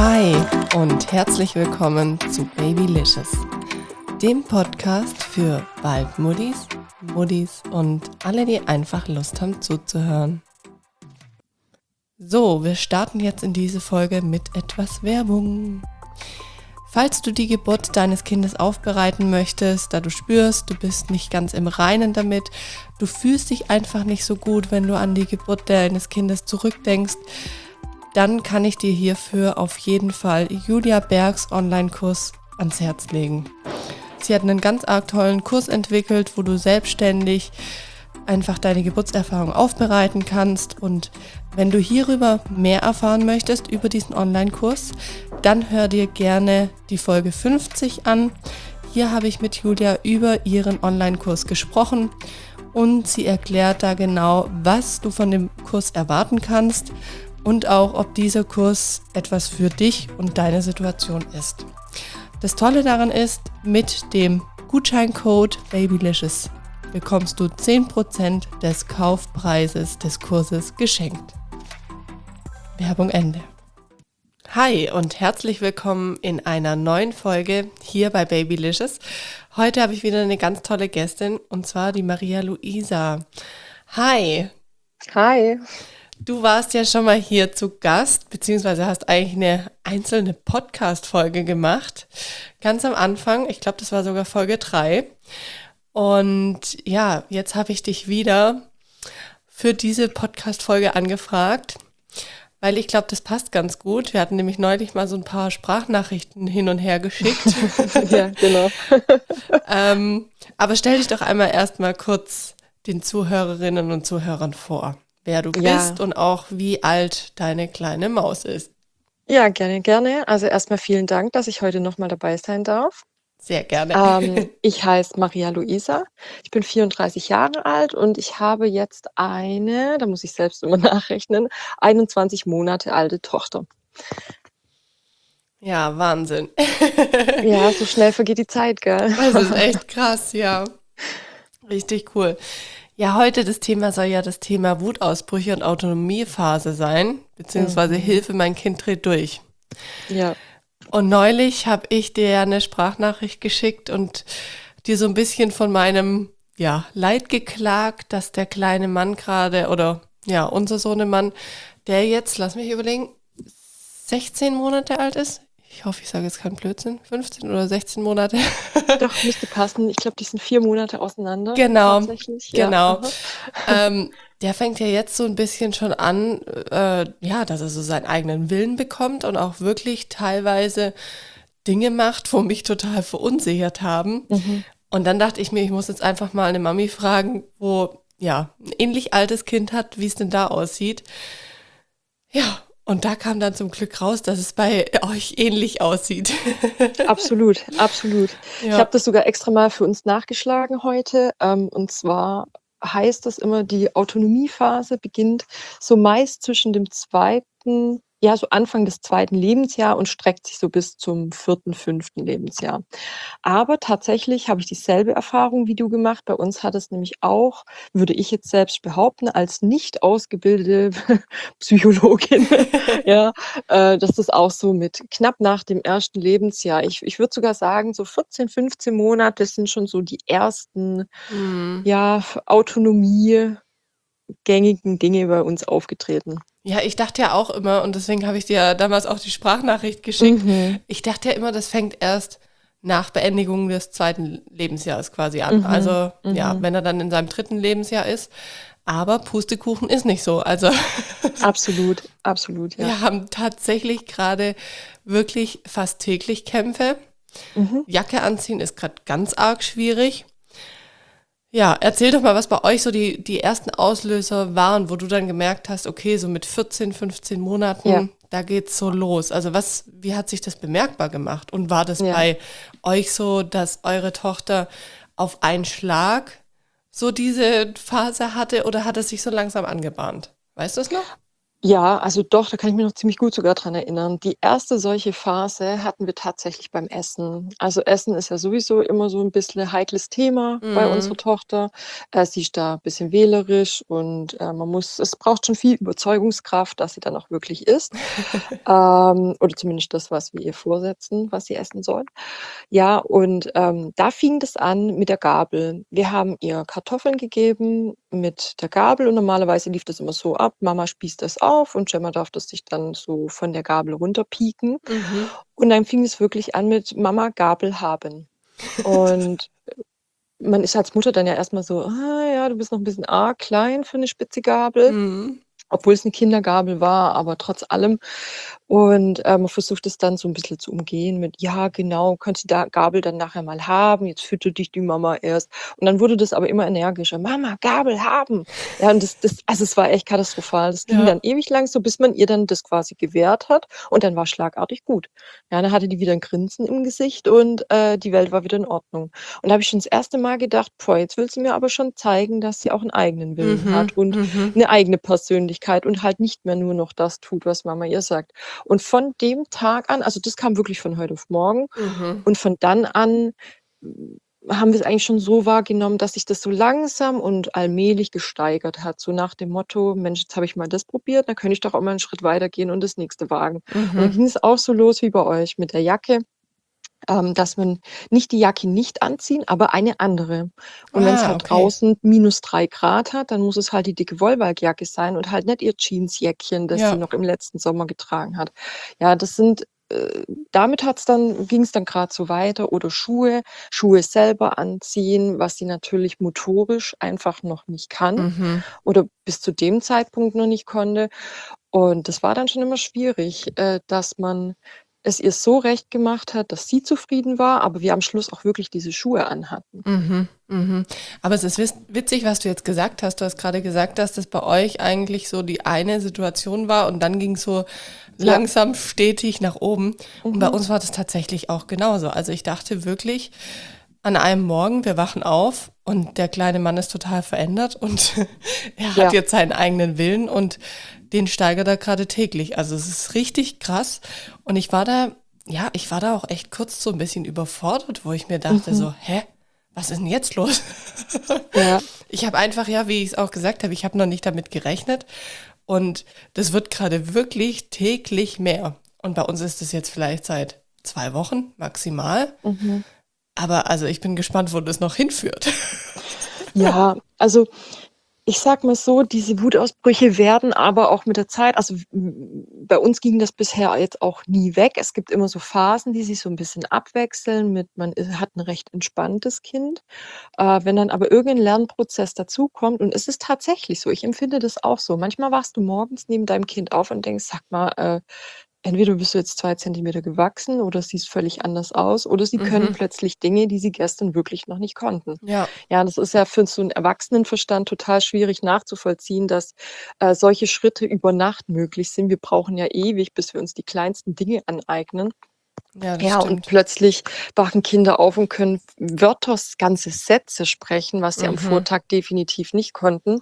Hi und herzlich willkommen zu Babylicious, dem Podcast für Waldmuddis, Muddis und alle, die einfach Lust haben zuzuhören. So, wir starten jetzt in diese Folge mit etwas Werbung. Falls du die Geburt deines Kindes aufbereiten möchtest, da du spürst, du bist nicht ganz im Reinen damit, du fühlst dich einfach nicht so gut, wenn du an die Geburt deines Kindes zurückdenkst, dann kann ich dir hierfür auf jeden Fall Julia Bergs Online-Kurs ans Herz legen. Sie hat einen ganz arg tollen Kurs entwickelt, wo du selbstständig einfach deine Geburtserfahrung aufbereiten kannst. Und wenn du hierüber mehr erfahren möchtest, über diesen Online-Kurs, dann hör dir gerne die Folge 50 an. Hier habe ich mit Julia über ihren Online-Kurs gesprochen und sie erklärt da genau, was du von dem Kurs erwarten kannst und auch, ob dieser Kurs etwas für dich und deine Situation ist. Das Tolle daran ist, mit dem Gutscheincode Babylicious bekommst du 10% des Kaufpreises des Kurses geschenkt. Werbung Ende. Hi und herzlich willkommen in einer neuen Folge hier bei Babylicious. Heute habe ich wieder eine ganz tolle Gästin und zwar die Maria Luisa. Hi. Hi. Du warst ja schon mal hier zu Gast, beziehungsweise hast eigentlich eine einzelne Podcast-Folge gemacht. Ganz am Anfang, ich glaube, das war sogar Folge 3. Und ja, jetzt habe ich dich wieder für diese Podcast-Folge angefragt, weil ich glaube, das passt ganz gut. Wir hatten nämlich neulich mal so ein paar Sprachnachrichten hin und her geschickt. Ja, genau. Aber stell dich doch einmal erstmal kurz den Zuhörerinnen und Zuhörern vor, wer du Ja. bist und auch wie alt deine kleine Maus ist. Ja, gerne, gerne. Also erstmal vielen Dank, dass ich heute nochmal dabei sein darf. Sehr gerne. Ich heiße Maria Luisa. Ich bin 34 Jahre alt und ich habe jetzt da muss ich selbst immer nachrechnen, 21 Monate alte Tochter. Ja, Wahnsinn. Ja, so schnell vergeht die Zeit, gell? Das ist echt krass, ja. Richtig cool. Ja, heute das Thema soll ja das Thema Wutausbrüche und Autonomiephase sein, beziehungsweise Hilfe, mein Kind dreht durch. Ja. Und neulich habe ich dir eine Sprachnachricht geschickt und dir so ein bisschen von meinem Leid geklagt, dass der kleine Mann gerade, oder ja, unser Sohnemann, der jetzt, lass mich überlegen, 16 Monate alt ist. Ich hoffe, ich sage jetzt keinen Blödsinn. 15 oder 16 Monate. Doch, müsste passen. Ich glaube, die sind 4 Monate auseinander. Genau, Tatsächlich. genau. Ja. Der fängt ja jetzt so ein bisschen schon an, dass er so seinen eigenen Willen bekommt und auch wirklich teilweise Dinge macht, wo mich total verunsichert haben. Und dann dachte ich mir, ich muss jetzt einfach mal eine Mami fragen, wo ein ähnlich altes Kind hat, wie es denn da aussieht. Ja, und da kam dann zum Glück raus, dass es bei euch ähnlich aussieht. Absolut, absolut. Ja. Ich habe das sogar extra mal für uns nachgeschlagen heute. Und zwar heißt das immer, die Autonomiephase beginnt so meist zwischen dem so Anfang des 2. Lebensjahr und streckt sich so bis zum 4., 5. Lebensjahr. Aber tatsächlich habe ich dieselbe Erfahrung wie du gemacht. Bei uns hat es nämlich auch, würde ich jetzt selbst behaupten, als nicht ausgebildete Psychologin, dass das auch so mit knapp nach dem 1. Lebensjahr, ich würde sogar sagen, so 14, 15 Monate sind schon so die ersten autonomiegängigen Dinge bei uns aufgetreten. Ja, ich dachte ja auch immer, und deswegen habe ich dir damals auch die Sprachnachricht geschickt, ich dachte ja immer, das fängt erst nach Beendigung des 2. Lebensjahres quasi an. Also wenn er dann in seinem 3. Lebensjahr ist. Aber Pustekuchen ist nicht so. Also Absolut, absolut, ja. wir haben tatsächlich gerade wirklich fast täglich Kämpfe. Jacke anziehen ist gerade ganz arg schwierig. Ja, erzähl doch mal, was bei euch so die ersten Auslöser waren, wo du dann gemerkt hast, okay, so mit 14, 15 Monaten, da geht's so los. Also wie hat sich das bemerkbar gemacht? Und war das bei euch so, dass eure Tochter auf einen Schlag so diese Phase hatte oder hat es sich so langsam angebahnt? Weißt du es noch? Ja, also doch, da kann ich mich noch ziemlich gut sogar dran erinnern. Die erste solche Phase hatten wir tatsächlich beim Essen. Also Essen ist ja sowieso immer so ein bisschen 'n heikles Thema bei unserer Mhm. Tochter. Sie ist da ein bisschen wählerisch und, es braucht schon viel Überzeugungskraft, dass sie dann auch wirklich isst. Oder zumindest das, was wir ihr vorsetzen, was sie essen soll. Ja, und, da fing das an mit der Gabel. Wir haben ihr Kartoffeln gegeben mit der Gabel und normalerweise lief das immer so ab: Mama spießt das auf und Gemma darf das sich dann so von der Gabel runterpieken. Mhm. Und dann fing es wirklich an mit: „Mama, Gabel haben." Und man ist als Mutter dann ja erst mal so: „Ah ja, du bist noch 'n bisschen arg klein für 'ne spitze Gabel." Mhm. Obwohl es 'ne Kindergabel war, aber trotz allem. Und, man versucht es dann so 'n bisschen zu umgehen mit: „Ja, genau, kannst die da Gabel dann nachher mal haben. Jetzt füttert dich die Mama erst." Und dann wurde das aber immer energischer: „Mama, Gabel haben." Ja, und also, es war echt katastrophal. Das ging Ja. dann ewig lang so, bis man ihr dann das quasi gewährt hat und dann war schlagartig gut. Ja, dann hatte die wieder 'n Grinsen im Gesicht und, die Welt war wieder in Ordnung. Und da habe ich schon das erste Mal gedacht: „Boah, jetzt will sie mir aber schon zeigen, dass sie auch 'n eigenen Willen hat Mhm. und Mhm. 'ne eigene Persönlichkeit und halt nicht mehr nur noch das tut, was Mama ihr sagt." Und von dem Tag an, also, das kam wirklich von heute auf morgen, Mhm. und von dann an, haben wir's eigentlich schon so wahrgenommen, dass sich das so langsam und allmählich gesteigert hat, so nach dem Motto: „Mensch, jetzt habe ich mal das probiert, dann könnte ich doch auch mal 'n Schritt weitergehen und das Nächste wagen." Und dann Mhm. ging es auch so los wie bei euch mit der Jacke, dass man nicht die Jacke nicht anziehen, aber eine andere. Und wenn es Ah, halt okay. draußen -3 Grad hat, dann muss es halt die dicke Wollwalkjacke sein und halt nicht ihr Jeansjäckchen, das sie Ja. noch im letzten Sommer getragen hat. Ja, das sind damit ging es dann grad so weiter, oder Schuhe selber anziehen, was sie natürlich motorisch einfach noch nicht kann Mhm. oder bis zu dem Zeitpunkt noch nicht konnte. Und das war dann schon immer schwierig, dass man es ihr so recht gemacht hat, dass sie zufrieden war, aber wir am Schluss auch wirklich diese Schuhe anhatten. Mhm, mhm. Aber es ist witzig, was du jetzt gesagt hast. Du hast gerade gesagt, dass das bei euch eigentlich so die eine Situation war und dann ging's so Ja, langsam stetig nach oben. Und bei mhm, uns war das tatsächlich auch genauso. Also ich dachte wirklich an einem Morgen, wir wachen auf und der kleine Mann ist total verändert und er hat ja, jetzt seinen eigenen Willen und den steigert er gerade täglich. Also es ist richtig krass. Und ich war da auch echt kurz so ein bisschen überfordert, wo ich mir dachte mhm, so, hä? Was ist denn jetzt los? ja, Ich habe einfach, ja, wie ich es auch gesagt habe, ich habe noch nicht damit gerechnet. Und das wird gerade wirklich täglich mehr. Und bei uns ist es jetzt vielleicht seit 2 Wochen maximal. mhm. Aber also ich bin gespannt, wo das noch hinführt. Ja, also, ich sage mal so, diese Wutausbrüche werden aber auch mit der Zeit, also, bei uns ging das bisher jetzt auch nie weg. Es gibt immer so Phasen, die sich so 'n bisschen abwechseln mit man hat 'n recht entspanntes Kind. Wenn dann aber irgendein Lernprozess dazukommt, und es ist tatsächlich so, ich empfinde das auch so. Manchmal wachst du morgens neben deinem Kind auf und denkst: „Sag mal, entweder bist du jetzt 2 Zentimeter gewachsen oder siehst völlig anders aus, oder sie können Mhm. plötzlich Dinge, die sie gestern wirklich noch nicht konnten." Ja. Ja, das ist ja für so 'n Erwachsenenverstand total schwierig nachzuvollziehen, dass, solche Schritte über Nacht möglich sind. Wir brauchen ja ewig, bis wir uns die kleinsten Dinge aneignen. Ja, das Ja, und stimmt. plötzlich wachen Kinder auf und können Wörter, ganze Sätze sprechen, was sie am Mhm. Vortag definitiv nicht konnten.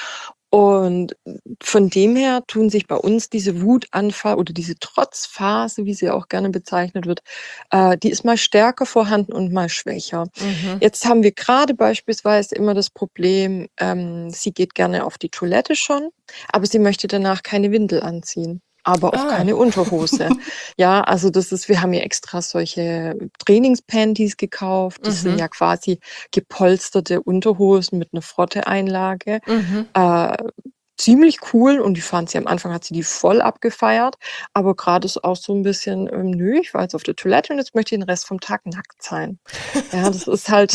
Und von dem her tun sich bei uns diese Wutanfall oder diese Trotzphase, wie sie auch gerne bezeichnet wird, die ist mal stärker vorhanden und mal schwächer. Mhm. Jetzt haben wir grade beispielsweise immer das Problem, sie geht gerne auf die Toilette schon, aber sie möchte danach keine Windel anziehen, aber auch Ah. keine Unterhose. Ja, also wir haben ja extra solche Trainingspanties gekauft. Das sind Mhm. ja quasi gepolsterte Unterhosen mit 'ner Frotteeinlage. Mhm. Äh, ziemlich cool, und die fand sie am Anfang, hat sie die voll abgefeiert, aber grade ist auch so 'n bisschen: „Nö, ich war jetzt auf der Toilette und jetzt möchte ich den Rest vom Tag nackt sein." Ja, das ist halt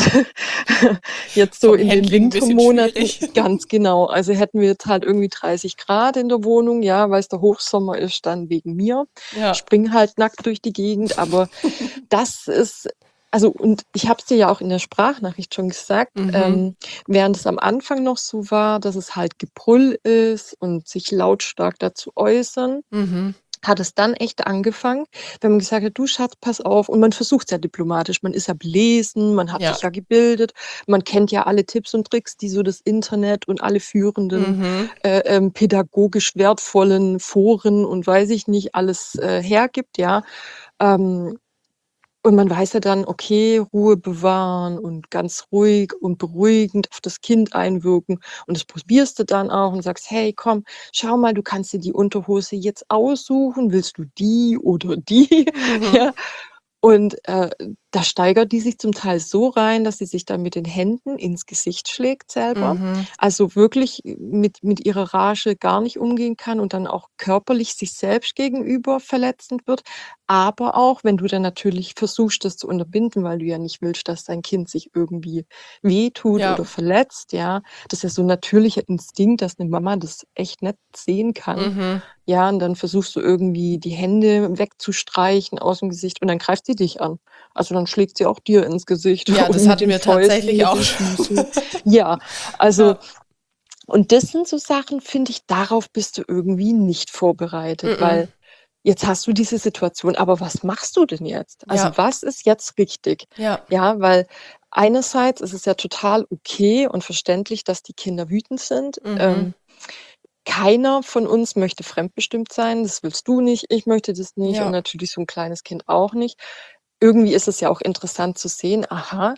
jetzt so Vom in den Handling ein bisschen Wintermonaten schwierig. ganz genau. Also, hätten wir jetzt halt irgendwie 30 Grad in der Wohnung, ja, weil's der Hochsommer ist, dann wegen mir. Ja. Springe halt nackt durch die Gegend, aber das ist, also, und ich habe es dir ja auch in der Sprachnachricht schon gesagt, Mhm. während es am Anfang noch so war, dass es halt Gebrüll ist und sich lautstark dazu äußern, Mhm. hat es dann echt angefangen, wenn man gesagt hat: „Du Schatz, pass auf“, und man versucht's ja diplomatisch. Man ist ja belesen, man hat Ja. sich ja gebildet, man kennt ja alle Tipps und Tricks, die so das Internet und alle führenden, Mhm. pädagogisch wertvollen Foren und weiß ich nicht alles, hergibt, ja. Ähm, und man weiß ja dann, okay, Ruhe bewahren und ganz ruhig und beruhigend auf das Kind einwirken. Und das probierst du dann auch und sagst: „Hey, komm, schau mal, du kannst dir die Unterhose jetzt aussuchen. Willst du die oder die?“ Mhm. Ja. Und, da steigert die sich zum Teil so rein, dass sie sich dann mit den Händen ins Gesicht schlägt selber. Mhm. Also wirklich mit ihrer Rage gar nicht umgehen kann und dann auch körperlich sich selbst gegenüber verletzend wird. Aber auch, wenn du dann natürlich versuchst, das zu unterbinden, weil du ja nicht willst, dass dein Kind sich irgendwie wehtut Ja. oder verletzt, ja. Das ist ja so 'n natürlicher Instinkt, dass 'ne Mama das echt nicht sehen kann. Mhm. Ja, und dann versuchst du irgendwie die Hände wegzustreichen aus'm Gesicht und dann greift sie dich an. Also, dann schlägt sie auch dir ins Gesicht Ja, und das mit hatten den wir Fäusten, tatsächlich mit auch den schon. Füßen. Ja, also Ja. und das sind so Sachen, finde ich, darauf bist du irgendwie nicht vorbereitet, Mm-mm. weil jetzt hast du diese Situation, aber was machst du denn jetzt? Also, Ja. was ist jetzt richtig? Ja. Ja, weil einerseits ist es ja total okay und verständlich, dass die Kinder wütend sind. Mhm. Keiner von uns möchte fremdbestimmt sein. Das willst du nicht, ich möchte das nicht und Ja. natürlich so 'n kleines Kind auch nicht. Irgendwie ist es ja auch interessant zu sehen, aha,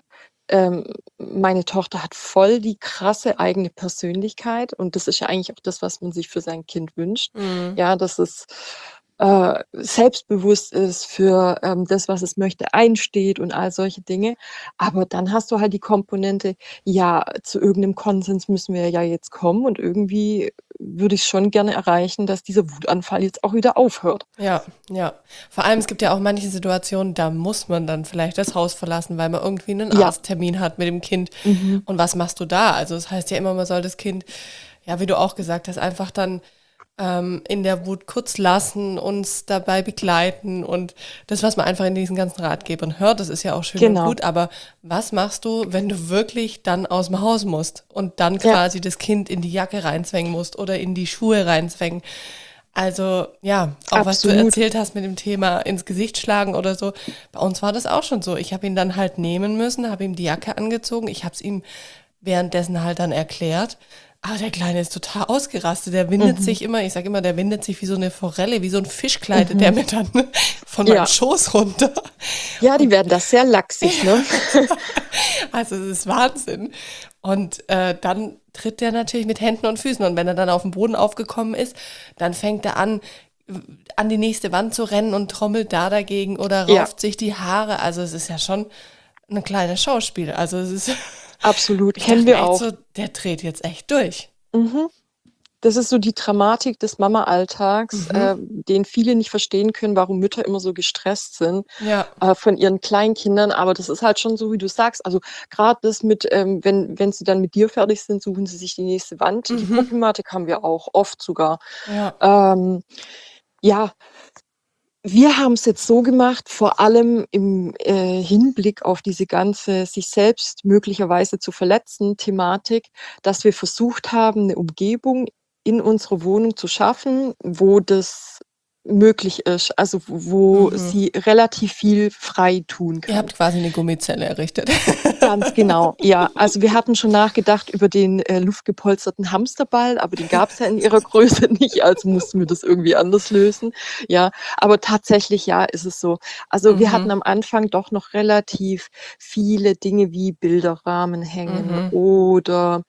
meine Tochter hat voll die krasse eigene Persönlichkeit und das ist ja eigentlich auch das, was man sich für sein Kind wünscht. Mhm. Ja, dass es, selbstbewusst ist, für, das, was es möchte, einsteht und all solche Dinge. Aber dann hast du halt die Komponente, ja, zu irgendeinem Konsens müssen wir ja jetzt kommen und irgendwie würde ich schon gerne erreichen, dass dieser Wutanfall jetzt auch wieder aufhört. Ja, ja. Vor allem, es gibt ja auch manche Situationen, da muss man dann vielleicht das Haus verlassen, weil man irgendwie einen Ja, Arzttermin hat mit dem Kind. mhm, Und was machst du da? Also, es heißt ja immer, man soll das Kind, ja, wie du auch gesagt hast, einfach dann in der Wut kurz lassen, uns dabei begleiten und das, was man einfach in diesen ganzen Ratgebern hört, das ist ja auch schön und genau. gut, aber was machst du, wenn du wirklich dann aus dem Haus musst und dann Ja, quasi das Kind in die Jacke reinzwängen musst oder in die Schuhe reinzwängen? Also ja, auch was du absolut. erzählt hast mit dem Thema ins Gesicht schlagen oder so, bei uns war das auch schon so. Ich habe ihn dann halt nehmen müssen, habe ihm die Jacke angezogen, ich habe es ihm währenddessen halt dann erklärt. Aber der Kleine ist total ausgerastet. Der windet Mhm, sich immer, ich sage immer, der windet sich wie so eine Forelle, wie so ein Fisch gleitet der mhm. mir dann von meinem Ja. Schoß runter. Ja, die Und werden da sehr lachsig, ne? also es ist Wahnsinn. Und dann tritt der natürlich mit Händen und Füßen. Und wenn er dann auf den Boden aufgekommen ist, dann fängt er an die nächste Wand zu rennen und trommelt da dagegen oder Ja, rauft sich die Haare. Also es ist ja schon ein kleines Schauspiel. Also es ist, absolut, ich kennen dachte mir wir echt auch. so, der dreht jetzt echt durch. Mhm. Das ist so die Dramatik des Mama-Alltags, Mhm. den viele nicht verstehen können, warum Mütter immer so gestresst sind, Ja. von ihren Kleinkindern. Aber das ist halt schon so, wie du sagst. Also, grad das mit, wenn sie dann mit dir fertig sind, suchen sie sich die nächste Wand. Die Mhm. Problematik haben wir auch, oft sogar. Ja. Ähm, ja, wir haben's jetzt so gemacht, vor allem im, Hinblick auf diese ganze sich selbst möglicherweise zu verletzen Thematik, dass wir versucht haben, 'ne Umgebung in unserer Wohnung zu schaffen, wo das möglich ist, also wo Mhm. sie relativ viel frei tun Ihr kann. habt quasi eine Gummizelle errichtet. Ganz genau, ja. Also, wir hatten schon nachgedacht über den, luftgepolsterten Hamsterball, aber den gab's ja in ihrer Größe nicht, also mussten wir das irgendwie anders lösen, ja. Aber tatsächlich, ja, ist es so. Also, wir hatten Mhm. am Anfang doch noch relativ viele Dinge wie Bilderrahmen hängen Mhm. oder,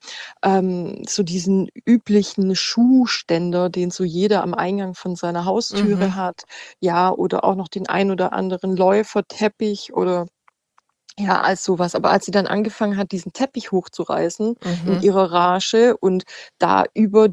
so diesen üblichen Schuhständer, den so jeder am Eingang von seiner Mhm. Haustüre hat, ja, oder auch noch den ein oder anderen Läuferteppich oder ja, als so was. Aber als sie dann angefangen hat, diesen Teppich hochzureißen in Mhm. ihrer Rage und da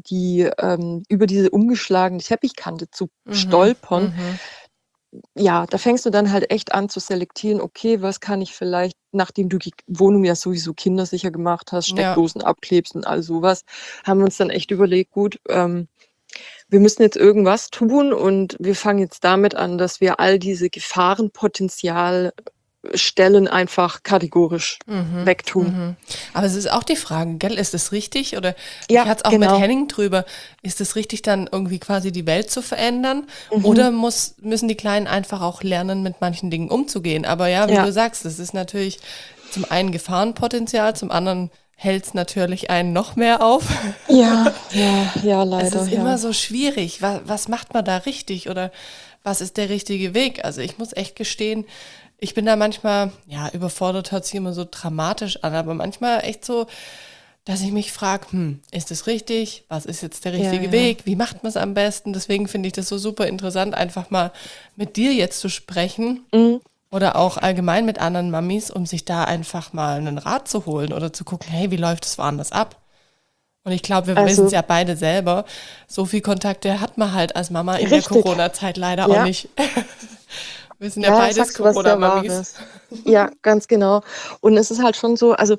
über diese umgeschlagene Teppichkante zu Mhm. stolpern, Mhm. ja, da fängst du dann halt echt an zu selektieren: „Okay, was kann ich vielleicht“, nachdem du die Wohnung ja sowieso kindersicher gemacht hast, Ja. Steckdosen abklebst und all so was, haben wir uns dann echt überlegt: „Gut, wir müssen jetzt irgendwas tun und wir fangen jetzt damit an, dass wir all diese Gefahrenpotenzial Stellen einfach kategorisch Mhm, wegtun. mhm. Aber es ist auch die Frage, gell, ist es richtig? Oder ich Ja, hatte es auch mit genau. Henning drüber, ist es richtig, dann irgendwie quasi die Welt zu verändern? Mhm. Oder müssen die Kleinen einfach auch lernen, mit manchen Dingen umzugehen? Aber ja, wie Ja, du sagst, es ist natürlich zum einen Gefahrenpotenzial, zum anderen hält es natürlich einen noch mehr auf. ja, ja, ja, Es leider, ist ja. immer so schwierig. Was macht man da richtig oder was ist der richtige Weg? Also ich muss echt gestehen, ich bin da manchmal, ja, überfordert hört sich immer so dramatisch an, aber manchmal echt so, dass ich mich frage, ist das richtig? Was ist jetzt der Ja, richtige ja. Weg? Wie macht man es am besten? Deswegen finde ich das so super interessant, einfach mal mit dir jetzt zu sprechen Mhm. oder auch allgemein mit anderen Mamis, um sich da einfach mal einen Rat zu holen oder zu gucken, hey, wie läuft es woanders ab? Und ich glaube, wir wissen es Also ja beide selber. So viel Kontakte hat man halt als Mama in der richtig. Corona-Zeit leider auch Ja, nicht. Wir sind ja ja, beides sagst du was sehr Corona-Mamis. Wahres. Ja, ganz genau. Und es ist halt schon so, also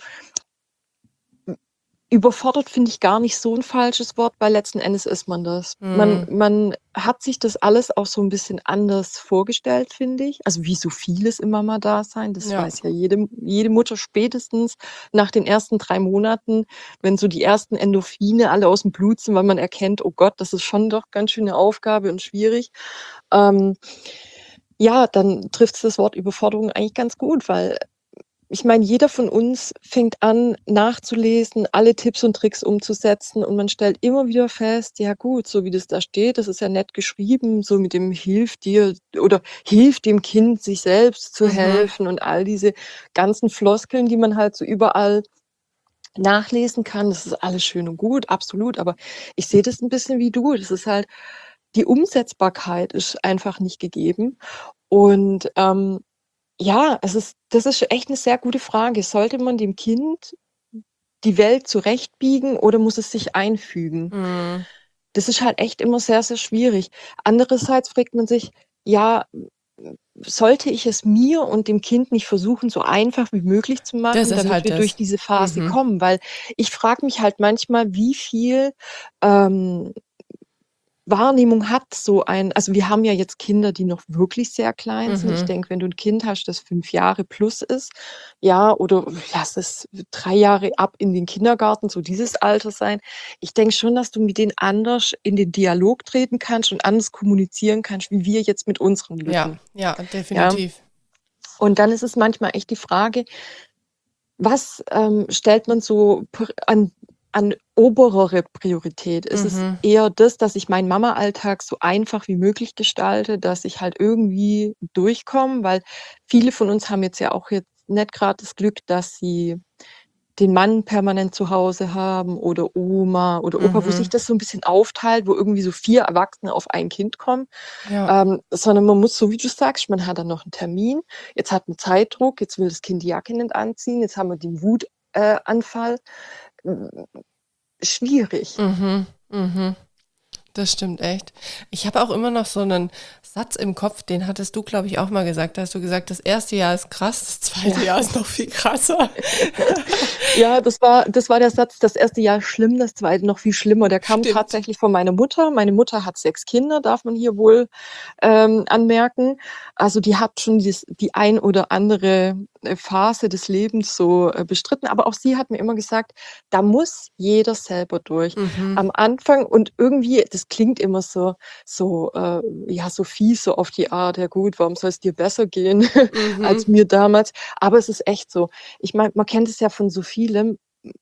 überfordert finde ich gar nicht so ein falsches Wort, weil letzten Endes ist man das. Man Hm, man hat sich das alles auch so ein bisschen anders vorgestellt, finde ich. Also, wie so vieles im Mama-Dasein, das ja, weiß ja jede Mutter spätestens nach den ersten 3 Monaten, wenn so die ersten Endorphine alle aus dem Blut sind, weil man erkennt: „Oh Gott, das ist schon doch ganz schön 'ne Aufgabe und schwierig.“ Ähm, ja, dann trifft's das Wort Überforderung eigentlich ganz gut, weil ich meine, jeder von uns fängt an, nachzulesen, alle Tipps und Tricks umzusetzen und man stellt immer wieder fest: „Ja gut, so wie das da steht, das ist ja nett geschrieben, so mit dem hilf dir oder hilf dem Kind, sich selbst zu mhm, helfen“ und all diese ganzen Floskeln, die man halt so überall nachlesen kann. Das ist alles schön und gut, absolut, aber ich sehe das 'n bisschen wie du. Das ist halt die Umsetzbarkeit ist einfach nicht gegeben und, ja, das ist echt 'ne sehr gute Frage. Sollte man dem Kind die Welt zurechtbiegen oder muss es sich einfügen? hm. Das ist halt echt immer sehr, sehr schwierig. Andererseits fragt man sich: „Ja, sollte ich es mir und dem Kind nicht versuchen, so einfach wie möglich zu Das machen, ist damit halt wir durch das. diese Phase Mhm, kommen?“ Weil ich frage mich halt manchmal, wie viel, ähm Wahrnehmung hat so ein also, wir haben ja jetzt Kinder, die noch wirklich sehr klein sind. Ich mhm. denke, wenn du 'n Kind hast, das 5 Jahre plus ist, ja, oder lass es 3 Jahre ab in den Kindergarten, so dieses Alter sein. Ich denke schon, dass du mit denen anders in den Dialog treten kannst und anders kommunizieren kannst, wie wir jetzt mit unseren Ja, Lücken, ja, ja? definitiv. Und dann ist es manchmal echt die Frage, was, stellt man so an oberere Priorität? Ist es Mhm. eher das, dass ich meinen Mama-Alltag so einfach wie möglich gestalte, dass ich halt irgendwie durchkomme? Weil viele von uns haben jetzt nicht grad das Glück, dass sie den Mann permanent zu Hause haben oder Oma oder Opa, wo sich Mhm. das so 'n bisschen aufteilt, wo irgendwie so 4 Erwachsene auf ein Kind kommen. Ja. Sondern man muss, so wie du sagst, man hat dann noch 'n Termin, jetzt hat man Zeitdruck, jetzt will das Kind die Jacke nicht anziehen, jetzt haben wir den Anfall. Hm, schwierig. Mhm. Mhm. Das stimmt echt. Ich habe auch immer noch so einen Satz im Kopf, den hattest du, glaube ich, auch mal gesagt. Da hast du gesagt, das erste Jahr ist krass, das Ja. zweite Jahr ist noch viel krasser. Ja, das war der Satz: „Das erste Jahr schlimm, das zweite noch viel schlimmer.“ Der kam Stimmt. tatsächlich von meiner Mutter. Meine Mutter hat 6 Kinder, darf man hier wohl, anmerken. Also, die hat schon die ein oder andere, Phase des Lebens so, bestritten, aber auch sie hat mir immer gesagt: „Da muss jeder selber durch.“ Mhm. Am Anfang und irgendwie das klingt immer ja, so fies, so auf die Art: „Ja gut, warum soll's dir besser gehen als Mhm. mir damals?“ Aber es ist echt so. Ich meine, man kennt es ja von so vielem.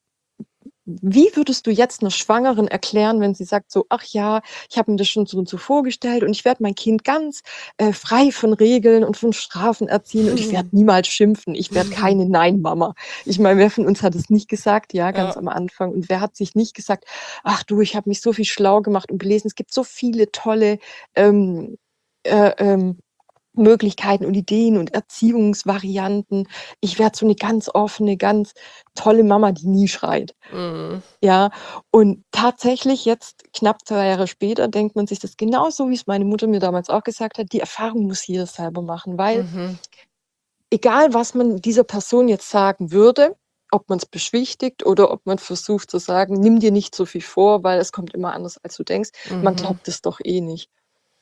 Wie würdest du jetzt 'ner Schwangeren erklären, wenn sie sagt so: „Ach ja, ich habe mir das schon so und so vorgestellt und ich werde mein Kind ganz, frei von Regeln und von Strafen erziehen und ich werde niemals schimpfen. Ich werde keine Nein-Mama.“ Ich meine, wer von uns hat es nicht gesagt, ja, ganz Ja. am Anfang und wer hat sich nicht gesagt: „Ach du, ich habe mich so viel schlau gemacht und belesen.“ Es gibt so viele tolle, ähm, äh, ähm Möglichkeiten und Ideen und Erziehungsvarianten. Ich werde so 'ne ganz offene, ganz tolle Mama, die nie schreit. Mhm. Ja, und tatsächlich jetzt knapp 2 Jahre später denkt man sich das genauso, wie's meine Mutter mir damals auch gesagt hat: „Die Erfahrung muss jeder selber machen“, weil Mhm. egal, was man dieser Person jetzt sagen würde, ob man's beschwichtigt oder ob man versucht zu sagen: „Nimm dir nicht so viel vor, weil es kommt immer anders, als du denkst“, man Mhm. glaubt es doch eh nicht.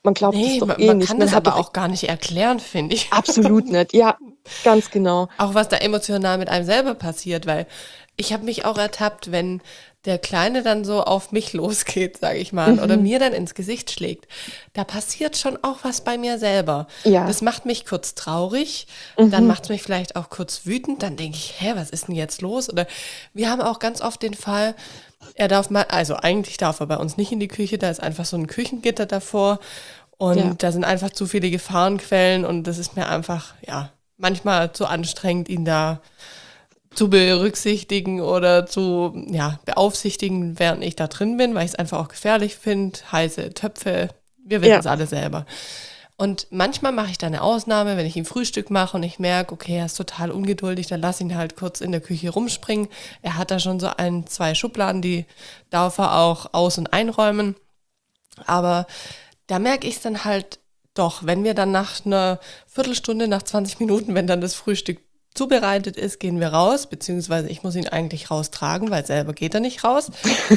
Man glaubt es Nee, doch man nicht. kann Man das hat aber doch auch gar nicht erklären, finde ich. absolut nicht. Ja, ganz genau. Auch was da emotional mit einem selber passiert, weil ich habe mich auch ertappt, wenn der Kleine dann so auf mich losgeht, sage ich mal, oder Mhm. mir dann ins Gesicht schlägt, da passiert schon auch was bei mir selber. Ja. Das macht mich kurz traurig, dann Mhm. macht es mich vielleicht auch kurz wütend, dann denke ich, hä, was ist denn jetzt los? Oder wir haben auch ganz oft den Fall, er darf mal, also eigentlich darf er bei uns nicht in die Küche, da ist einfach so ein Küchengitter davor Ja. und da sind einfach zu viele Gefahrenquellen und das ist mir einfach, ja, manchmal zu anstrengend, ihn da zu berücksichtigen oder zu ja, beaufsichtigen, während ich da drin bin, weil ich es einfach auch gefährlich finde. Heiße Töpfe, wir wissen Ja. es alle selber. Und manchmal mache ich da eine Ausnahme, wenn ich ihm Frühstück mache und ich merke, okay, er ist total ungeduldig, dann lass ihn halt kurz in der Küche rumspringen. Er hat da schon so ein, zwei Schubladen, die darf er auch aus- und einräumen. Aber da merke ich es dann halt doch, wenn wir dann nach einer Viertelstunde, nach 20 Minuten, wenn dann das Frühstück zubereitet ist, gehen wir raus, beziehungsweise ich muss ihn eigentlich raustragen, weil selber geht er nicht raus.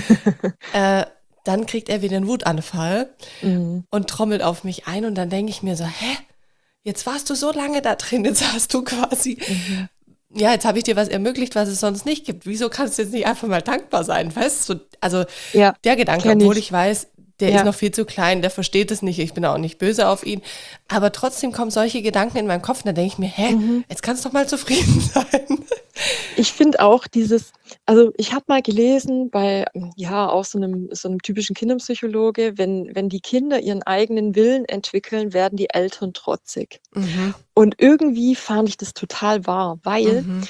Dann kriegt er wieder einen Wutanfall Mhm. und trommelt auf mich ein und dann denke ich mir so, hä? Jetzt warst du so lange da drin, jetzt hast du quasi, Mhm. ja, jetzt habe ich dir was ermöglicht, was es sonst nicht gibt. Wieso kannst du jetzt nicht einfach mal dankbar sein, weißt du? Also Ja, der Gedanke, kenne obwohl ich. ich weiß, der ist Ja. noch viel zu klein, der versteht es nicht, ich bin auch nicht böse auf ihn. Aber trotzdem kommen solche Gedanken in meinen Kopf und dann denke ich mir, hä, Mhm. jetzt kannst du doch mal zufrieden sein. Ich finde auch also ich habe mal gelesen bei, ja, auch so einem typischen Kinderpsychologe, wenn die Kinder ihren eigenen Willen entwickeln, werden die Eltern trotzig. Mhm, Und irgendwie fand ich das total wahr, weil mhm,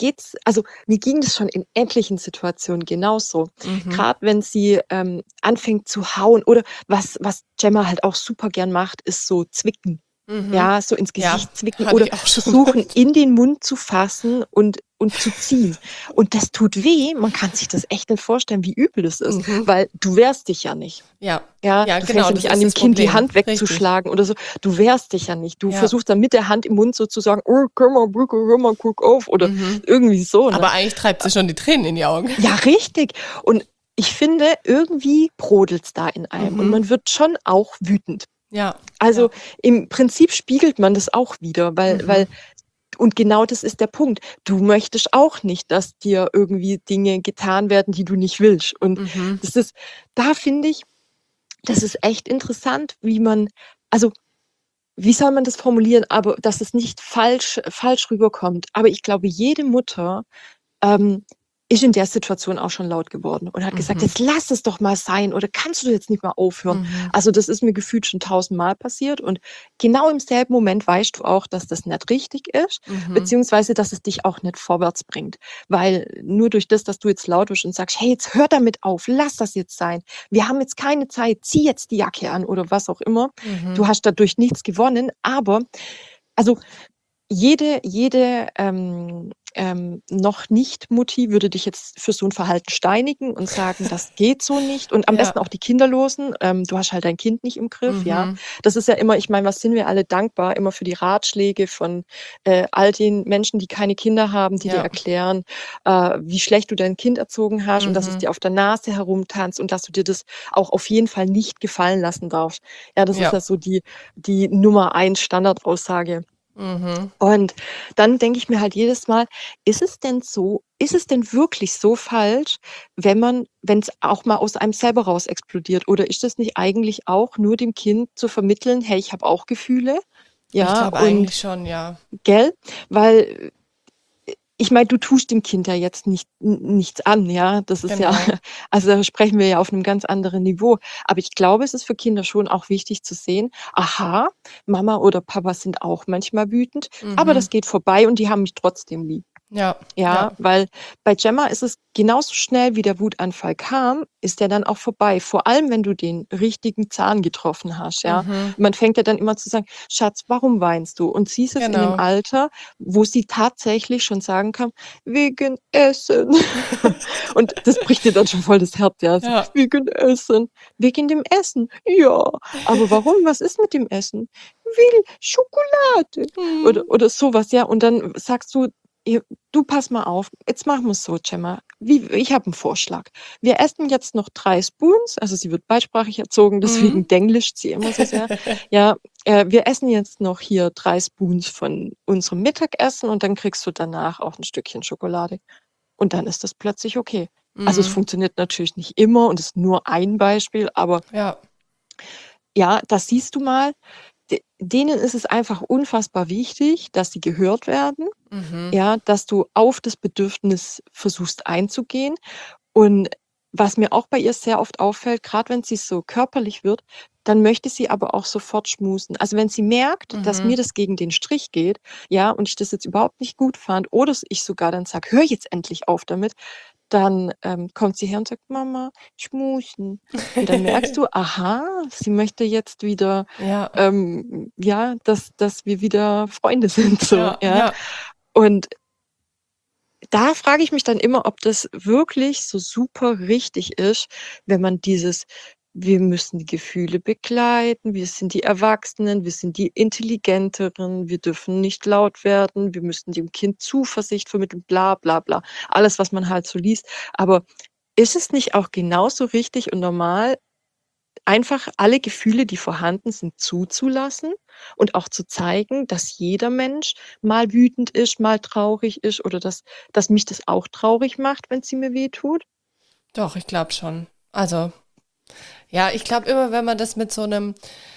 mir ging das schon in etlichen Situationen genauso. mhm, Gerade wenn sie, anfängt zu hauen oder was Gemma halt auch super gern macht, ist so zwicken. mhm. Ja, so ins Ja, Gesicht zwicken hatte oder ich auch schon versuchen, oft. in den Mund zu fassen und zu ziehen. Und das tut weh. Man kann sich das echt nicht vorstellen, wie übel das ist, Mhm. weil du wehrst dich ja nicht. Ja, Ja, ja, du fängst genau, ja das nicht an, ist dem das Kind die Problem. Hand Richtig. wegzuschlagen oder so. Du wehrst dich ja nicht. Du Ja. versuchst dann mit der Hand im Mund so zu sagen: „Oh, hör mal, guck auf“ oder Mhm. irgendwie so, ne? Aber eigentlich treibt sie schon die Tränen in die Augen. Ja, richtig. Und ich finde, irgendwie brodelt's da in einem und Mhm. man wird schon auch wütend. Ja, Also, ja. im Prinzip spiegelt man das auch wider, Mhm. und genau das ist der Punkt. Du möchtest auch nicht, dass dir irgendwie Dinge getan werden, die du nicht willst. Und Mhm. das ist da finde ich, das ist echt interessant, also, wie soll man das formulieren, aber dass es nicht falsch rüberkommt. Aber ich glaube, jede Mutter ähm, ist in der Situation auch schon laut geworden und hat gesagt: Mhm. „Jetzt lass es doch mal sein oder kannst du jetzt nicht mal aufhören?“ Mhm. Also, das ist mir gefühlt schon tausendmal passiert und genau im selben Moment weißt du auch, dass das nicht richtig ist, Mhm. beziehungsweise dass es dich auch nicht vorwärts bringt. Weil nur durch das, dass du jetzt laut bist und sagst: „Hey, jetzt hör damit auf, lass das jetzt sein. Wir haben jetzt keine Zeit, zieh jetzt die Jacke an“ oder was auch immer. Mhm. Du hast dadurch nichts gewonnen, aber also jede, noch nicht Mutti würde dich jetzt für so 'n Verhalten steinigen und sagen: „Das geht so nicht“ und am Ja. besten auch die Kinderlosen. Du hast halt dein Kind nicht im Griff, ja? Mhm. Das ist ja immer ich meine, was sind wir alle dankbar immer für die Ratschläge von, all den Menschen, die keine Kinder haben, die dir Ja. erklären, wie schlecht du dein Kind erzogen hast und dass es Mhm. dir auf der Nase herumtanzt und dass du dir das auch auf jeden Fall nicht gefallen lassen darfst. Ja, das ist Ja. ja so die Nummer 1 Standardaussage. Mhm. Und dann denke ich mir halt jedes Mal: ist es denn wirklich so falsch, wenn es auch mal aus einem selber raus explodiert? Oder ist das nicht eigentlich auch nur dem Kind zu vermitteln: „Hey, ich habe auch Gefühle“, Ich ja, glaube und eigentlich schon, ja. gell? Weil ich meine, du tust dem Kind ja jetzt nichts an, ja? Das ist ja Genau. also, da sprechen wir ja auf 'nem ganz anderen Niveau. Aber ich glaube, es ist für Kinder schon auch wichtig zu sehen: „Aha, Mama oder Papa sind auch manchmal wütend, aber Mhm. das geht vorbei und die haben mich trotzdem lieb.“ Ja, ja, Ja, weil bei Gemma ist es genauso schnell, wie der Wutanfall kam, ist der dann auch vorbei. Vor allem, wenn du den richtigen Zahn getroffen hast, ja. mhm, Man fängt ja dann immer zu sagen: „Schatz, warum weinst du?“ Und sie ist jetzt in dem genau. Alter, wo sie tatsächlich schon sagen kann: „Wegen Essen.“ Und das bricht dir dann schon voll das Herz, ja, so: Ja. „Wegen Essen. Wegen dem Essen. Ja, aber warum? Was ist mit dem Essen?“ „Will Schokolade.“ Mhm. Oder so was, ja. Und dann sagst du du pass mal auf, jetzt machen wir es so, Gemma. Ich habe einen Vorschlag. Wir essen jetzt noch 3 Spoons, also sie wird beidssprachig erzogen, deswegen Mhm. denglischt sie immer so sehr. Ja, wir essen jetzt noch hier 3 Spoons von unserem Mittagessen und dann kriegst du danach auch ein Stückchen Schokolade. Und dann ist das plötzlich okay. Also es Mhm. funktioniert natürlich nicht immer und ist nur ein Beispiel, aber Ja. ja, das siehst du mal. Denen ist es einfach unfassbar wichtig, dass sie gehört werden, Mhm. ja, dass du auf das Bedürfnis versuchst einzugehen. Und was mir auch bei ihr sehr oft auffällt, gerade wenn sie so körperlich wird, dann möchte sie aber auch sofort schmusen. Also wenn sie merkt, dass Mhm. mir das gegen den Strich geht, ja, und ich das jetzt überhaupt nicht gut fand, oder ich sogar dann sage, hör jetzt endlich auf damit, dann kommt sie her und sagt, Mama, schmusen. Und dann merkst du, aha, sie möchte jetzt wieder, Ja, ja, dass wir wieder Freunde sind, so, ja, ja. ja. Und da frage ich mich dann immer, ob das wirklich so super richtig ist, wenn man wir müssen die Gefühle begleiten, wir sind die Erwachsenen, wir sind die Intelligenteren, wir dürfen nicht laut werden, wir müssen dem Kind Zuversicht vermitteln, bla bla bla. Alles, was man halt so liest. Aber ist es nicht auch genauso richtig und normal, einfach alle Gefühle, die vorhanden sind, zuzulassen und auch zu zeigen, dass jeder Mensch mal wütend ist, mal traurig ist oder dass mich das auch traurig macht, wenn sie mir wehtut? Doch, ich glaube schon. Also, ja, ich glaube immer, wenn man das mit so einem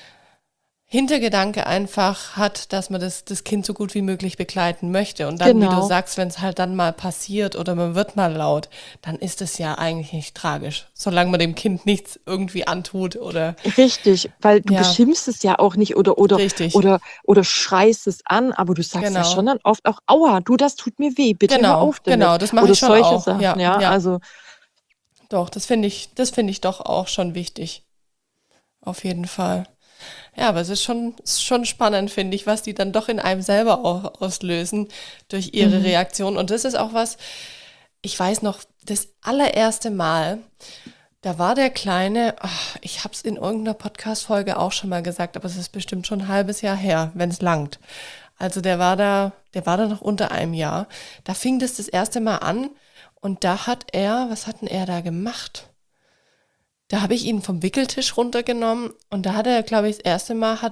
Hintergedanke einfach hat, dass man das Kind so gut wie möglich begleiten möchte. Und dann, wie du Genau, sagst, wenn es halt dann mal passiert oder man wird mal laut, dann ist es ja eigentlich nicht tragisch, solange man dem Kind nichts irgendwie antut oder richtig, weil du ja, beschimpfst es ja auch nicht richtig, oder schreist es an, aber du sagst ja schon genau, dann oft auch: „Aua, du, das tut mir weh, bitte hör genau, auf damit." genau, das mache Oder ich schon solche auch, Sachen, ja, ja? ja, Also doch, das finde ich doch auch schon wichtig, auf jeden Fall. Ja, aber es ist schon spannend, finde ich, was die dann doch in einem selber auch auslösen durch ihre mhm, Reaktion. Und das ist auch was, ich weiß noch, das allererste Mal, da war der Kleine, ich habe es in irgendeiner Podcast-Folge auch schon mal gesagt, aber es ist bestimmt schon ein halbes Jahr her, wenn es langt. Also der war da noch unter einem Jahr. Da fing das erste Mal an und was hat denn er da gemacht? Da habe ich ihn vom Wickeltisch runtergenommen und da hat er, glaube ich, das erste Mal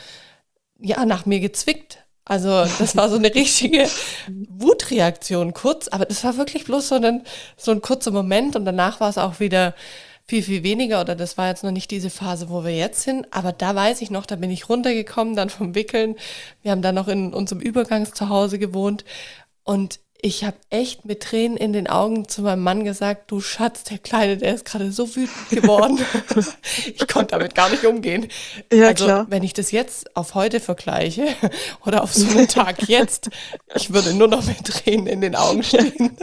ja, nach mir gezwickt. Also das war so eine richtige Wutreaktion kurz, aber das war wirklich bloß so ein kurzer Moment und danach war es auch wieder viel, viel weniger oder das war jetzt noch nicht diese Phase, wo wir jetzt sind, aber da weiß ich noch, da bin ich runtergekommen, dann vom Wickeln. Wir haben dann noch in unserem Übergangszuhause gewohnt und ich habe echt mit Tränen in den Augen zu meinem Mann gesagt, du Schatz, der Kleine, der ist gerade so wütend geworden. Ich konnte damit gar nicht umgehen. ja Also, klar. wenn ich das jetzt auf heute vergleiche oder auf so einen Tag jetzt, ich würde nur noch mit Tränen in den Augen stehen.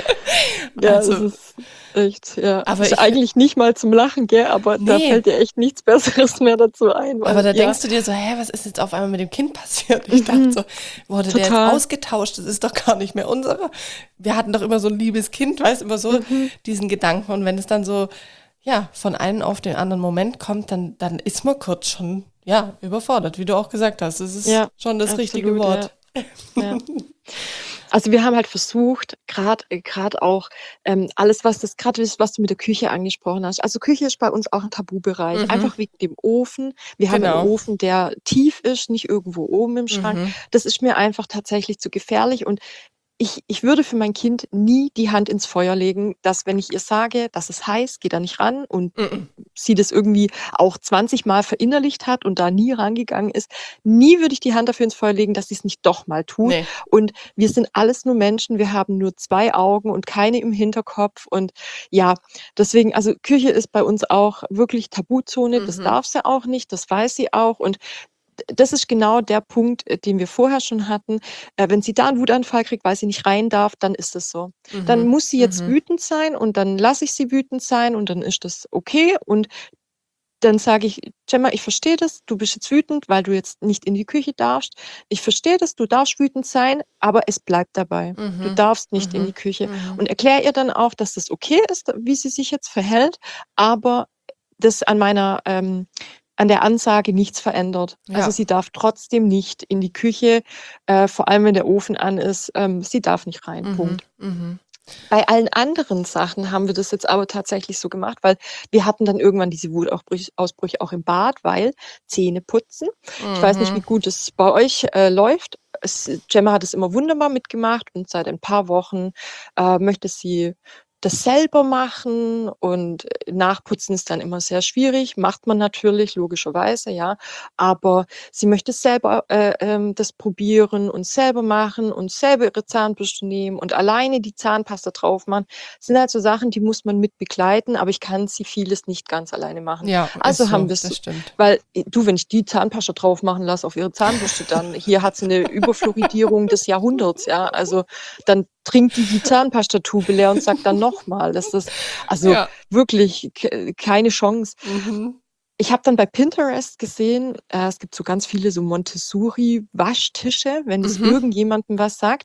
Ja, es Also, ist echt, ja, es aber ist ich, eigentlich nicht mal zum Lachen, gell, aber da nee, fällt dir echt nichts Besseres mehr dazu ein, aber weil da ja, denkst du dir so, hä, was ist jetzt auf einmal mit dem Kind passiert? Ich dachte mhm, so, wurde der jetzt total, ausgetauscht? Das ist doch gar nicht mehr unserer. Wir hatten doch immer so ein liebes Kind, weißt immer so mhm, diesen Gedanken. Und wenn es dann so, ja, von einem auf den anderen Moment kommt, dann ist man kurz schon, ja, überfordert, wie du auch gesagt hast. Das ist ja, schon das richtige absolut, ja, Wort. ja. Also, wir haben halt versucht, grad auch, alles, was du mit der Küche angesprochen hast. Also, Küche ist bei uns auch 'n Tabubereich, Mhm, einfach wegen dem Ofen. Wir haben 'n genau. Ofen, der tief ist, nicht irgendwo oben im Schrank. Mhm, Das ist mir einfach tatsächlich zu gefährlich und ich würde für mein Kind nie die Hand ins Feuer legen, dass wenn ich ihr sage: „Das ist heiß, geh da nicht ran" und mhm. sie das irgendwie auch 20 Mal verinnerlicht hat und da nie rangegangen ist. Nie würde ich die Hand dafür ins Feuer legen, dass sie es nicht doch mal tut. Nee. Und wir sind alles nur Menschen, wir haben nur 2 Augen und keine im Hinterkopf und ja, deswegen also, Küche ist bei uns auch wirklich Tabuzone, das Mhm, darf sie auch nicht, das weiß sie auch und das ist genau der Punkt, den wir vorher schon hatten. Wenn sie da 'n Wutanfall kriegt, weil sie nicht rein darf, dann ist es so. Dann mhm, muss sie jetzt mhm, wütend sein und dann lasse ich sie wütend sein und dann ist das okay und dann sage ich: „Gemma, ich verstehe das. Du bist jetzt wütend, weil du jetzt nicht in die Küche darfst. Ich verstehe das, du darfst wütend sein, aber es bleibt dabei. Du mhm, darfst nicht in mhm, die Küche." mhm. Und erkläre ihr dann auch, dass das okay ist, wie sie sich jetzt verhält, aber das an der Ansage nichts verändert. Also Ja. sie darf trotzdem nicht in die Küche, vor allem wenn der Ofen an ist, sie darf nicht rein, Mhm. Punkt. Mhm. Bei allen anderen Sachen haben wir das jetzt aber tatsächlich so gemacht, weil wir hatten dann irgendwann diese Wutausbrüche auch im Bad, weil Zähne putzen. Ich weiß nicht, wie Mhm. gut es bei euch läuft. Gemma hat es immer wunderbar mitgemacht und seit ein paar Wochen möchte sie das selber machen und nachputzen ist dann immer sehr schwierig. Macht man natürlich, logischerweise, ja. Aber sie möchte selber das probieren und selber machen und selber ihre Zahnbürste nehmen und alleine die Zahnpasta drauf machen. Das sind halt so Sachen, die muss man mit begleiten, aber ich kann sie vieles nicht ganz alleine machen. Ja, ist Also haben so, wir es, das stimmt. weil du, wenn ich die Zahnpasta drauf machen lasse auf ihre Zahnbürste, dann hier hat sie eine Überfluoridierung des Jahrhunderts, ja. Also dann trinkt die Zahnpastatube leer und sagt dann nochmal. Das ist also Ja. wirklich keine Chance. Mhm. Ich habe dann bei Pinterest gesehen, es gibt so ganz viele so Montessori-Waschtische, wenn das Mhm. irgendjemandem was sagt.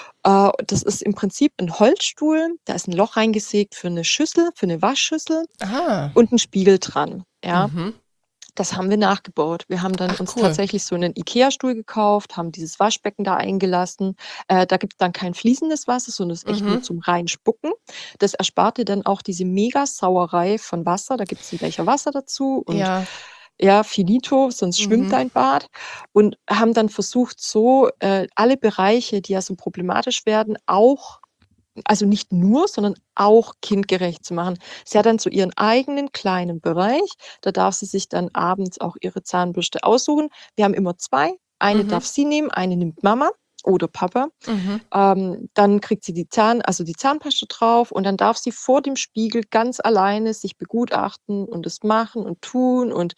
Das ist im Prinzip ein Holzstuhl, da ist ein Loch reingesägt für eine Schüssel, für eine Waschschüssel Ah. und ein Spiegel dran, ja. Mhm. Das haben wir nachgebaut. Wir haben dann Ach, uns cool. tatsächlich so einen IKEA-Stuhl gekauft, haben dieses Waschbecken da eingelassen. Da gibt's dann kein fließendes Wasser, sondern es ist echt nur Mhm. zum Reinspucken. Das erspart dir dann auch diese Mega-Sauerei von Wasser. Da gibt's 'n Becher Wasser dazu und Ja. ja, finito, sonst schwimmt Mhm. dein Bad. Und haben dann versucht, so, alle Bereiche, die ja so problematisch werden, auch also nicht nur, sondern auch kindgerecht zu machen. Sie hat dann so ihren eigenen kleinen Bereich. Da darf sie sich dann abends auch ihre Zahnbürste aussuchen. Wir haben immer 2. Eine Mhm. darf sie nehmen, eine nimmt Mama oder Papa. Mhm. Dann kriegt sie die Zahnpasta drauf und dann darf sie vor dem Spiegel ganz alleine sich begutachten und es machen und tun und,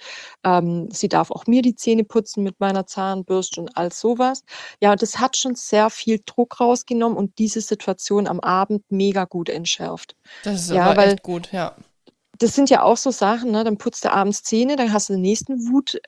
sie darf auch mir die Zähne putzen mit meiner Zahnbürste und all sowas. Ja, das hat schon sehr viel Druck rausgenommen und diese Situation am Abend mega gut entschärft. Das ist Ja, aber weil echt gut, ja. das sind ja auch so Sachen, ne? Dann putzt du abends Zähne, dann hast du den nächsten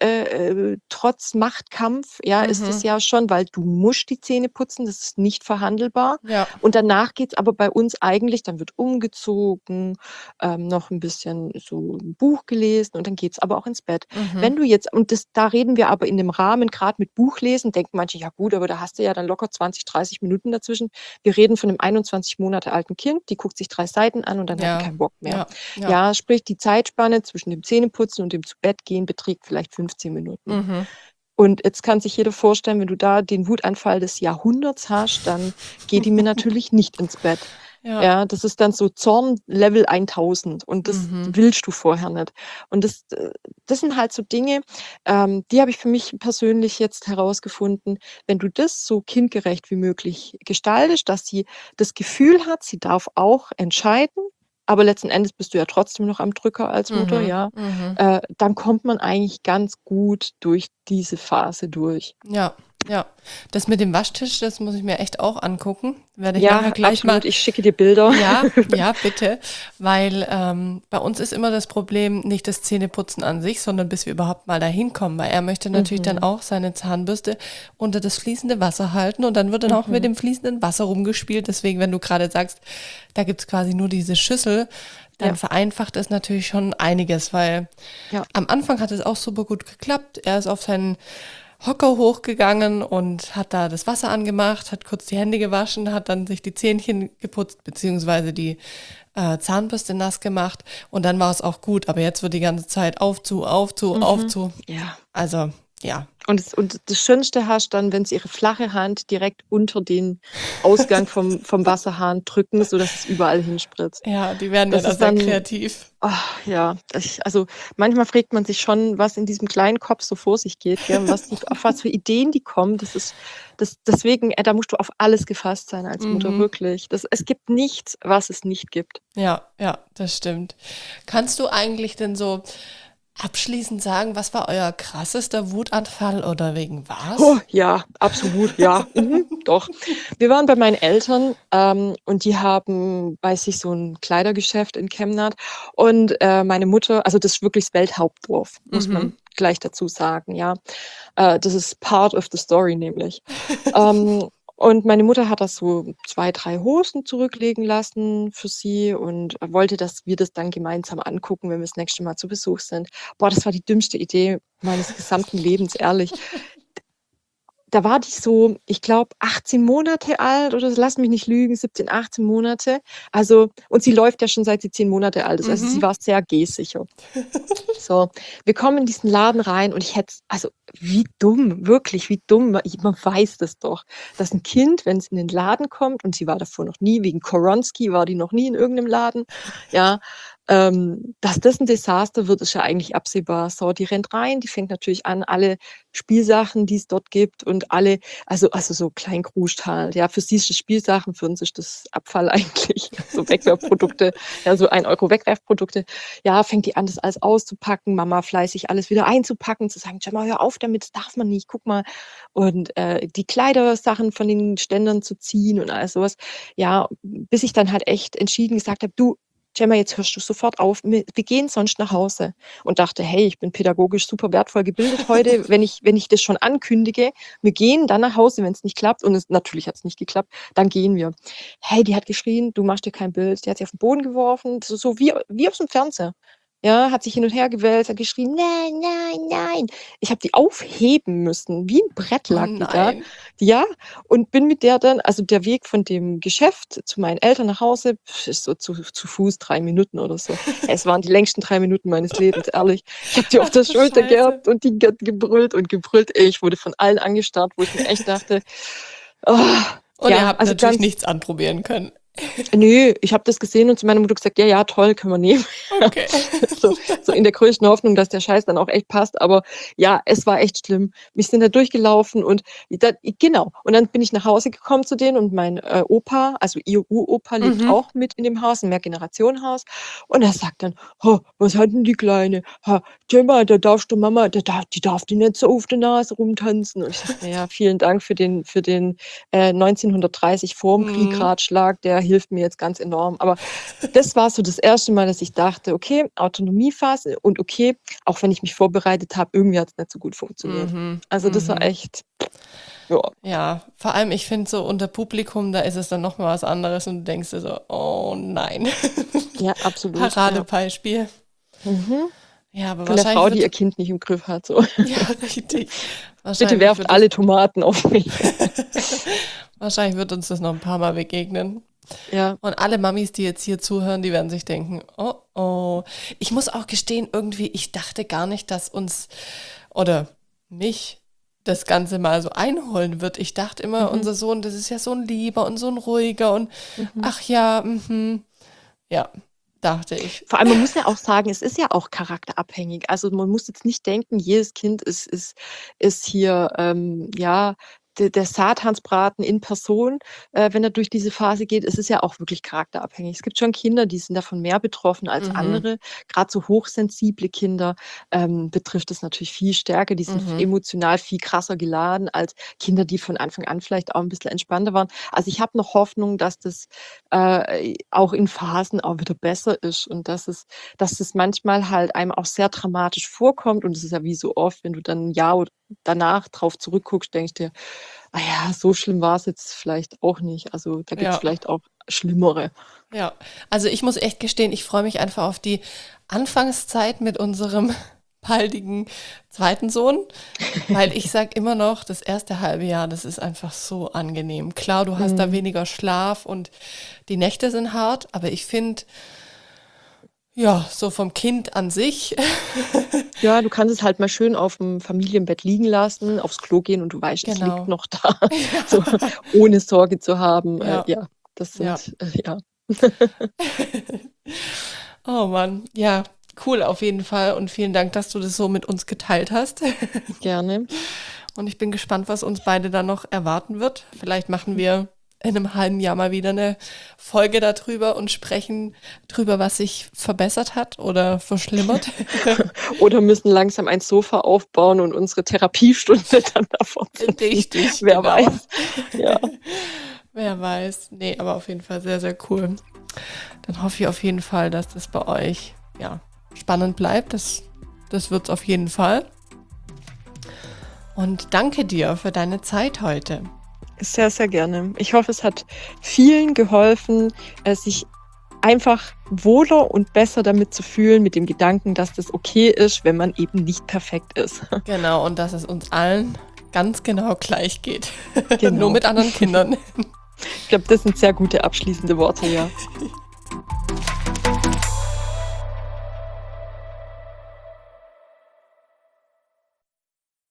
Trotz Machtkampf, ja, ist es Mhm. ja schon, weil du musst die Zähne putzen, das ist nicht verhandelbar. Ja. Und danach geht's aber bei uns eigentlich dann wird umgezogen, noch 'n bisschen so 'n Buch gelesen und dann geht's aber auch ins Bett. Mhm. Wenn du jetzt und da reden wir aber in 'nem Rahmen, grad mit Buchlesen, denken manche: „Ja gut, aber da hast du ja dann locker 20, 30 Minuten dazwischen.“ Wir reden von 'nem 21 Monate alten Kind, die guckt sich 3 Seiten an und dann hat die Ja. keinen Bock mehr. Ja. Ja. Ja, sprich, die Zeitspanne zwischen dem Zähneputzen und dem Zu-Bett-Gehen beträgt vielleicht 15 Minuten. Mhm. Und jetzt kann sich jeder vorstellen, wenn du da den Wutanfall des Jahrhunderts hast, dann geht die mir natürlich nicht ins Bett. Ja. Ja, das ist dann so Zorn Level 1000 und das Mhm. willst du vorher nicht. Und das sind halt so Dinge, die habe ich für mich persönlich jetzt herausgefunden, wenn du das so kindgerecht wie möglich gestaltest, dass sie das Gefühl hat, sie darf auch entscheiden, aber letzten Endes bist du ja trotzdem noch am Drücker als Mutter, Mhm. ja, Mhm. dann kommt man eigentlich ganz gut durch diese Phase durch. Ja. Ja. Das mit dem Waschtisch, das muss ich mir echt auch angucken. Werde ich nachher Ja, gleich mal. absolut. Ich schicke dir Bilder. Ja, ja, bitte. Weil bei uns ist immer das Problem nicht das Zähneputzen an sich, sondern bis wir überhaupt mal dahin kommen. Weil er möchte natürlich dann Mhm. auch seine Zahnbürste unter das fließende Wasser halten und dann wird dann auch mit Mhm. dem fließenden Wasser rumgespielt. Deswegen, wenn du gerade sagst, da gibt's quasi nur diese Schüssel, dann Ja, vereinfacht es natürlich schon einiges, weil ja. am Anfang hat es auch super gut geklappt. Er ist auf seinen Hocker hochgegangen und hat da das Wasser angemacht, hat kurz die Hände gewaschen, hat dann sich die Zähnchen geputzt, beziehungsweise die Zahnbürste nass gemacht und dann war es auch gut. Aber jetzt wird die ganze Zeit aufzu, aufzu, Mhm. aufzu. Ja. Also, ja. Und das Schönste hast dann, wenn sie ihre flache Hand direkt unter den Ausgang vom Wasserhahn drücken, sodass es überall hinspritzt. Ja, die werden ja Das da ist sehr dann kreativ. ja, also, manchmal fragt man sich schon, was in diesem kleinen Kopf so vor sich geht, gell, und auf was für Ideen die kommen. Deswegen, da musst du auf alles gefasst sein als Mutter, Mhm. wirklich. Es gibt nichts, was es nicht gibt. Ja, ja, das stimmt. Kannst du eigentlich denn so abschließend sagen, was war euer krassester Wutanfall oder wegen Oh was? ja, absolut, ja. Doch. Wir waren bei meinen Eltern, und die haben bei sich so 'n Kleidergeschäft in Kemnath und, meine Mutter also, das ist wirklich das Welthauptdorf, muss Mhm. man gleich dazu sagen, ja. Das ist part of the story nämlich. Ähm, Und meine Mutter hat das so 2, 3 Hosen zurücklegen lassen für sie und wollte, dass wir das dann gemeinsam angucken, wenn wir das nächste Mal zu Besuch sind. Boah, das war die dümmste Idee meines gesamten Lebens, ehrlich. Da war die so, ich glaube, 18 Monate alt oder so, lass mich nicht lügen, 17, 18 Monate. Also, und sie läuft ja schon seit sie 10 Monate alt ist. Also sie war sehr gehsicher. So, wir kommen in diesen Laden rein und ich hätte, also wie dumm, wirklich, wie dumm. Man weiß das doch, dass ein Kind, wenn es in den Laden kommt, und sie war davor noch nie, wegen Koronski war die noch nie in irgendeinem Laden, ja, dass das ein Desaster wird, ist ja eigentlich absehbar. So, die rennt rein, die fängt natürlich an, alle Spielsachen, die es dort gibt und alle, also so Kleinkruscht halt. Ja, für sie ist das Spielsachen, für uns ist das Abfall eigentlich. So Wegwerfprodukte, ja, so 1 Euro Wegwerfprodukte. Ja, fängt die an, das alles auszupacken, Mama fleißig alles wieder einzupacken, zu sagen, schau mal, hör auf damit, das darf man nicht, guck mal. Und die Kleidersachen von den Ständern zu ziehen und alles sowas. Ja, bis ich dann halt echt entschieden gesagt habe, du, Gemma, jetzt hörst du sofort auf, wir gehen sonst nach Hause. Und dachte, hey, ich bin pädagogisch super wertvoll gebildet heute, wenn ich das schon ankündige, wir gehen dann nach Hause, wenn es nicht klappt. Und natürlich hat es nicht geklappt, dann gehen wir. Hey, die hat geschrien, du machst dir kein Bild. Die hat sich auf den Boden geworfen, so wie aus dem Fernseher. Ja, hat sich hin und her gewälzt, hat geschrien, nein, nein, nein. Ich habe die aufheben müssen, wie ein Brett Oh lag die da. nein. Ja, und bin mit der dann, also der Weg von dem Geschäft zu meinen Eltern nach Hause ist so zu Fuß 3 Minuten oder so. Es waren die längsten 3 Minuten meines Lebens, ehrlich. Ich habe die auf Ach der du Schulter Scheiße. gehabt und die hat gebrüllt und gebrüllt. Ey, ich wurde von allen angestarrt, wo ich mir echt dachte, oh, Und ihr ja, habt also natürlich ganz, nichts anprobieren können. nö, ich habe das gesehen und zu meiner Mutter gesagt, ja, ja, toll, können wir nehmen. Okay. So in der größten Hoffnung, dass der Scheiß dann auch echt passt. Aber ja, es war echt schlimm. Wir sind da durchgelaufen und genau. Und dann bin ich nach Hause gekommen zu denen und mein Opa, also ihr Uropa, lebt Mhm. auch mit in dem Haus, ein Mehrgenerationenhaus. Und er sagt dann, was hat denn die Kleine? Gemma, da darfst du Mama, die darf die nicht so auf der Nase rumtanzen. Und ich dachte, naja, vielen Dank für den 1930 vorm Krieg Mhm. Ratschlag, der hilft mir jetzt ganz enorm. Aber das war so das erste Mal, dass ich dachte, okay, Autonomiephase und okay, auch wenn ich mich vorbereitet habe, irgendwie hat es nicht so gut funktioniert. Mhm. Also das war Mhm. echt, ja, Ja, vor allem, ich finde so unter Publikum, da ist es dann nochmal was anderes und du denkst dir so, oh nein. ja, absolut, ja. Paradebeispiel. Mhm. Ja, aber Von der wahrscheinlich Frau, die ihr wird, Kind nicht im Griff hat. So. ja, richtig. Bitte Wahrscheinlich werft wird es, alle Tomaten auf mich. wahrscheinlich wird uns das noch ein paar Mal begegnen. Ja. Und alle Mamis, die jetzt hier zuhören, die werden sich denken, oh oh. Ich muss auch gestehen, irgendwie, ich dachte gar nicht, dass uns oder mich das Ganze mal so einholen wird. Ich dachte immer, Mhm. unser Sohn, das ist ja so ein lieber und so ein ruhiger und Mhm. ach ja, ja, dachte ich. Vor allem, man muss ja auch sagen, es ist ja auch charakterabhängig. Also man muss jetzt nicht denken, jedes Kind ist hier, ja, der Satansbraten in Person, wenn er durch diese Phase geht. Es ist ja auch wirklich charakterabhängig. Es gibt schon Kinder, die sind davon mehr betroffen als Mhm, andere. Gerade so hochsensible Kinder betrifft es natürlich viel stärker. Die sind mhm, emotional viel krasser geladen als Kinder, die von Anfang an vielleicht auch ein bisschen entspannter waren. Also ich habe noch Hoffnung, dass das auch in Phasen auch wieder besser ist und dass es manchmal halt einem auch sehr dramatisch vorkommt und es ist ja wie so oft, wenn du dann 'n Jahr danach drauf zurückguckst, denkst dir: „Ah ja, so schlimm war es jetzt vielleicht auch nicht. Also, da gibt's ja. vielleicht auch Schlimmere." Ja, also ich muss echt gestehen, ich freue mich einfach auf die Anfangszeit mit unserem baldigen zweiten Sohn, weil ich sage immer noch, das erste halbe Jahr, das ist einfach so angenehm. Klar, du hast da Mhm. weniger Schlaf und die Nächte sind hart, aber ich finde, ja, so vom Kind an sich, Ja, du kannst es halt mal schön aufm Familienbett liegen lassen, aufs Klo gehen und du weißt, es liegt genau. noch da, so ohne Sorge zu haben. Ja, Ja, das ja. sind ja. Oh Mann, ja, cool auf jeden Fall und vielen Dank, dass du das so mit uns geteilt hast. Gerne. Und ich bin gespannt, was uns beide dann noch erwarten wird. Vielleicht machen wir in einem halben Jahr mal wieder eine Folge darüber und sprechen drüber, was sich verbessert hat oder verschlimmert. Oder müssen langsam ein Sofa aufbauen und unsere Therapiestunde dann da fortsetzen. Richtig, Wer genau. weiß. Ja, Wer weiß. Nee, aber auf jeden Fall sehr, sehr cool. Dann hoffe ich auf jeden Fall, dass das bei euch ja, spannend bleibt. Das wird es auf jeden Fall. Und danke dir für deine Zeit heute. Sehr, sehr gerne. Ich hoffe, es hat vielen geholfen, sich einfach wohler und besser damit zu fühlen, mit dem Gedanken, dass das okay ist, wenn man eben nicht perfekt ist. Genau, und dass es uns allen ganz genau gleich geht. Genau. Nur mit anderen Kindern. Ich glaube, das sind sehr gute abschließende Worte, ja.